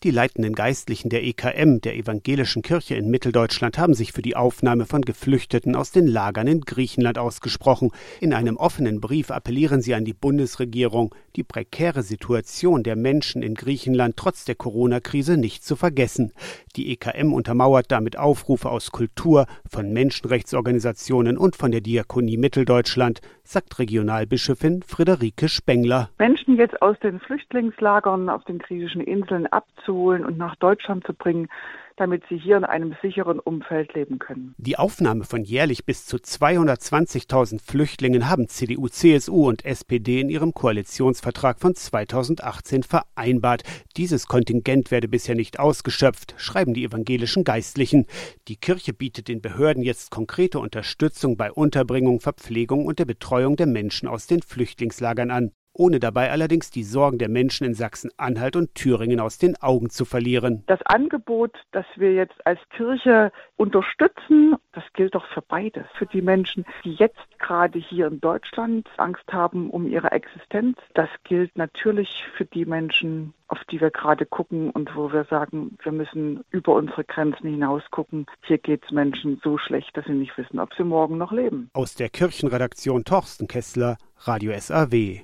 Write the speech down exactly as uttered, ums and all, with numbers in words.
Die leitenden Geistlichen der E K M, der Evangelischen Kirche in Mitteldeutschland, haben sich für die Aufnahme von Geflüchteten aus den Lagern in Griechenland ausgesprochen. In einem offenen Brief appellieren sie an die Bundesregierung, die prekäre Situation der Menschen in Griechenland trotz der Corona-Krise nicht zu vergessen. Die E K M untermauert damit Aufrufe aus Kultur, von Menschenrechtsorganisationen und von der Diakonie Mitteldeutschland, sagt Regionalbischöfin Friederike Spengler. Menschen jetzt aus den Flüchtlingslagern auf den griechischen Inseln abzuholen und nach Deutschland zu bringen, damit sie hier in einem sicheren Umfeld leben können. Die Aufnahme von jährlich bis zu zweihundertzwanzigtausend Flüchtlingen haben C D U, C S U und S P D in ihrem Koalitionsvertrag von zweitausendachtzehn vereinbart. Dieses Kontingent werde bisher nicht ausgeschöpft, schreiben die evangelischen Geistlichen. Die Kirche bietet den Behörden jetzt konkrete Unterstützung bei Unterbringung, Verpflegung und der Betreuung der Menschen aus den Flüchtlingslagern an, ohne dabei allerdings die Sorgen der Menschen in Sachsen-Anhalt und Thüringen aus den Augen zu verlieren. Das Angebot, das wir jetzt als Kirche unterstützen, das gilt doch für beide. Für die Menschen, die jetzt gerade hier in Deutschland Angst haben um ihre Existenz. Das gilt natürlich für die Menschen, auf die wir gerade gucken und wo wir sagen, wir müssen über unsere Grenzen hinaus gucken. Hier geht es Menschen so schlecht, dass sie nicht wissen, ob sie morgen noch leben. Aus der Kirchenredaktion Torsten Kessler, Radio S A W.